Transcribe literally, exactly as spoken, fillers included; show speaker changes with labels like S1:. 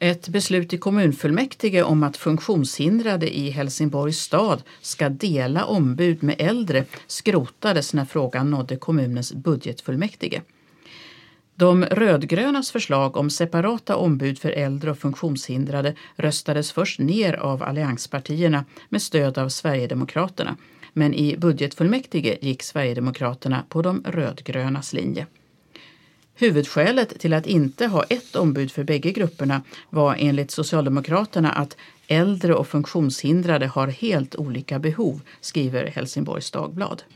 S1: Ett beslut i kommunfullmäktige om att funktionshindrade i Helsingborgs stad ska dela ombud med äldre skrotades när frågan nådde kommunens budgetfullmäktige. De rödgrönas förslag om separata ombud för äldre och funktionshindrade röstades först ner av allianspartierna med stöd av Sverigedemokraterna. Men i budgetfullmäktige gick Sverigedemokraterna på de rödgrönas linje. Huvudskälet till att inte ha ett ombud för bägge grupperna var enligt Socialdemokraterna att äldre och funktionshindrade har helt olika behov, skriver Helsingborgs Dagblad.